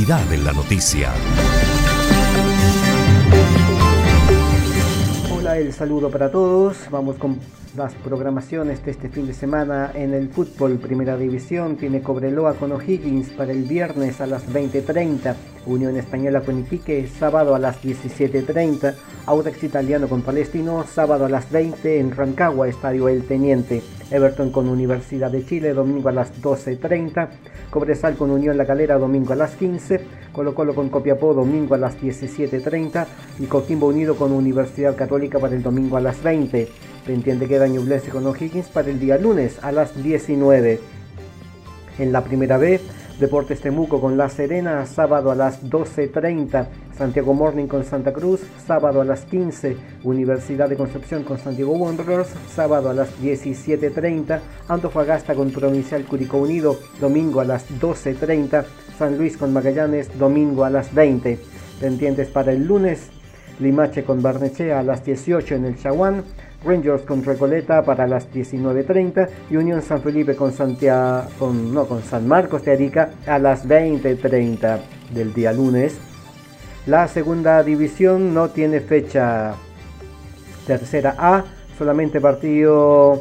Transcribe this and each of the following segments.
Actualidad en la noticia. Hola, el saludo para todos. Vamos con las programaciones de este fin de semana en el fútbol. Primera División tiene Cobreloa con O'Higgins para el viernes a las 20:30. Unión Española con Iquique, sábado a las 17:30. Audax Italiano con Palestino, sábado a las 20 en Rancagua, Estadio El Teniente. Everton con Universidad de Chile, domingo a las 12:30. Cobresal con Unión La Calera, domingo a las 15. Colo-Colo con Copiapó, domingo a las 17:30. Y Coquimbo Unido con Universidad Católica para el domingo a las 20. Pendiente queda Ñublense con O'Higgins para el día lunes a las 19. En la Primera B, Deportes Temuco con La Serena, sábado a las 12:30. Santiago Morning con Santa Cruz, sábado a las 15. Universidad de Concepción con Santiago Wanderers, sábado a las 17:30. Antofagasta con Provincial Curicó Unido, domingo a las 12:30. San Luis con Magallanes, domingo a las 20. Pendientes para el lunes, Limache con Barnechea a las 18 en el Chaguán. Rangers con Recoleta para las 19:30 y Unión San Felipe con San Marcos de Arica a las 20:30 del día lunes. La segunda división no tiene fecha. Tercera A, solamente partido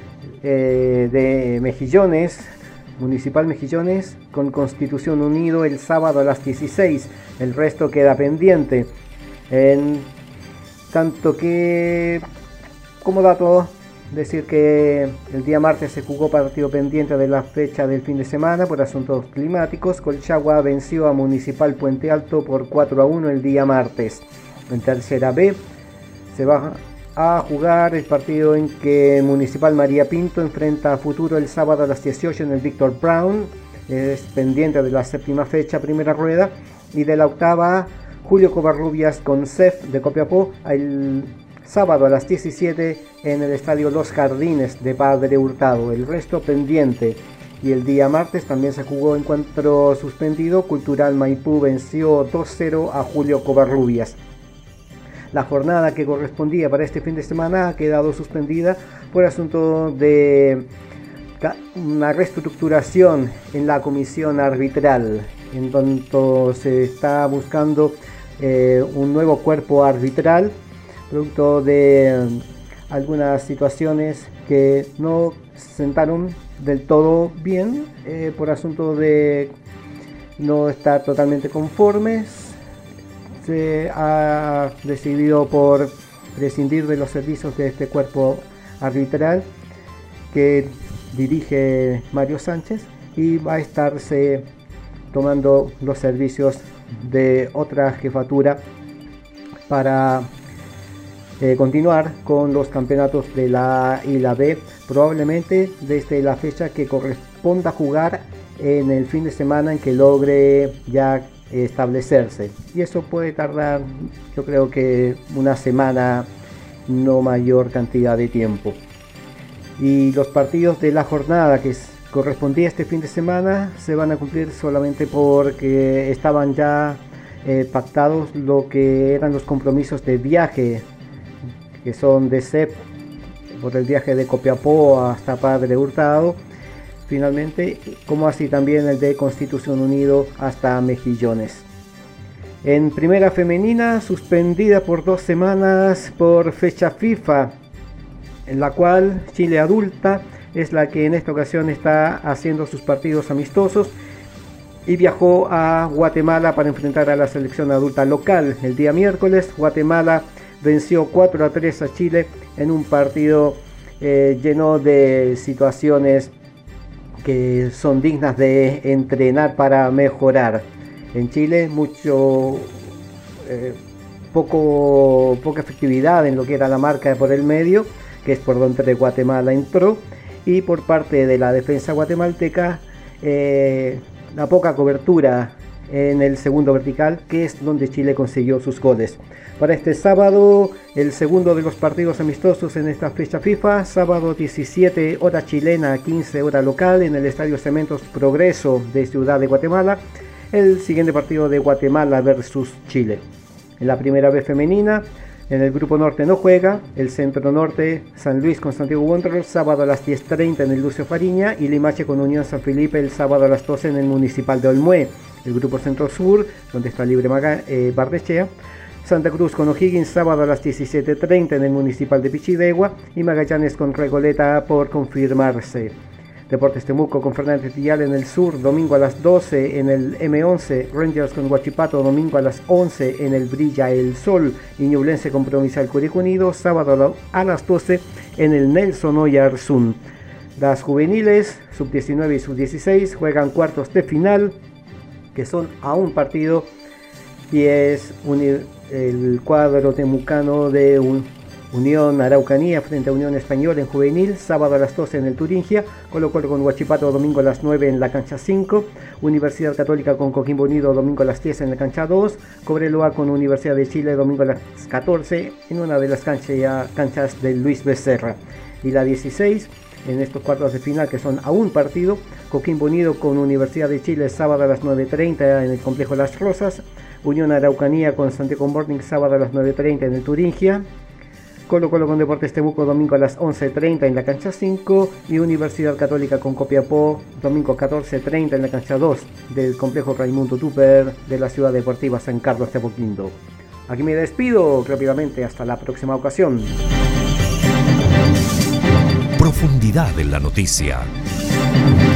de Mejillones, Municipal Mejillones con Constitución Unido el sábado a las 16. El resto queda pendiente. En tanto que, como dato, decir que el día martes se jugó partido pendiente de la fecha del fin de semana por asuntos climáticos. Colchagua venció a Municipal Puente Alto por 4-1 el día martes. En tercera B se va a jugar el partido en que Municipal María Pinto enfrenta a Futuro el sábado a las 18 en el Víctor Brown. Es pendiente de la séptima fecha, primera rueda. Y de la octava, Julio Covarrubias con CEF de Copiapó el sábado a las 17 en el Estadio Los Jardines de Padre Hurtado. El resto pendiente. Y el día martes también se jugó encuentro suspendido. Cultural Maipú venció 2-0 a Julio Covarrubias. La jornada que correspondía para este fin de semana ha quedado suspendida por asunto de una reestructuración en la comisión arbitral. En tanto se está buscando un nuevo cuerpo arbitral, producto de algunas situaciones que no sentaron del todo bien, por asunto de no estar totalmente conformes. Se ha decidido por prescindir de los servicios de este cuerpo arbitral que dirige Mario Sánchez y va a estarse tomando los servicios de otra jefatura para continuar con los campeonatos de la A y la B, probablemente desde la fecha que corresponda jugar en el fin de semana en que logre ya establecerse, y eso puede tardar, yo creo que una semana, no mayor cantidad de tiempo. Y los partidos de la jornada que correspondía este fin de semana se van a cumplir solamente porque estaban ya pactados lo que eran los compromisos de viaje, que son de CEP por el viaje de Copiapó hasta Padre Hurtado, finalmente, como así también el de Constitución Unido hasta Mejillones. En primera femenina, suspendida por 2 semanas por fecha FIFA, en la cual Chile Adulta es la que en esta ocasión está haciendo sus partidos amistosos y viajó a Guatemala para enfrentar a la selección adulta local. El día miércoles, Guatemala venció 4-3 a Chile en un partido lleno de situaciones que son dignas de entrenar para mejorar. En Chile poca efectividad en lo que era la marca por el medio, que es por donde Guatemala entró, y por parte de la defensa guatemalteca la poca cobertura en el segundo vertical, que es donde Chile consiguió sus goles. Para este sábado, el segundo de los partidos amistosos en esta fecha FIFA, sábado 17 hora chilena, 15 hora local, en el Estadio Cementos Progreso de Ciudad de Guatemala, el siguiente partido de Guatemala versus Chile. En la primera B femenina, en el grupo norte no juega, el centro norte, San Luis con Santiago Wanderers, sábado a las 10:30 en el Lucio Fariña, y Limache con Unión San Felipe el sábado a las 12 en el Municipal de Olmué. el grupo Centro Sur, donde está Libre Barnechea. Santa Cruz con O'Higgins, sábado a las 17:30 en el Municipal de Pichidegua, y Magallanes con Regoleta por confirmarse. Deportes Temuco con Fernández Vial en el sur, domingo a las 12 en el M11. Rangers con Huachipato, domingo a las 11 en el Brilla el Sol. Y Ñublense con Provincial Curicó Unido, sábado a las 12 en el Nelson Oyarzún. Las juveniles, sub-19 y sub-16, juegan cuartos de final, que son a un partido, y es el cuadro temucano de Unión Araucanía frente a Unión Española en juvenil, sábado a las 12 en el Turingia. Colo-Colo con Huachipato, domingo a las 9 en la cancha 5. Universidad Católica con Coquimbo Unido, domingo a las 10 en la cancha 2. Cobreloa con Universidad de Chile, domingo a las 14 en una de las canchas de Luis Becerra. Y la 16, en estos cuartos de final, que son a un partido, Coquimbo Unido con Universidad de Chile, sábado a las 9:30 en el Complejo Las Rosas. Unión Araucanía con Santiago Morning, sábado a las 9:30 en el Turingia. Colo-Colo con Deportes Temuco, domingo a las 11:30 en la cancha 5. Y Universidad Católica con Copiapó, domingo 14:30 en la cancha 2 del Complejo Raimundo Tupper de la Ciudad Deportiva San Carlos de Apoquindo. Aquí me despido rápidamente, hasta la próxima ocasión. Profundidad en la noticia.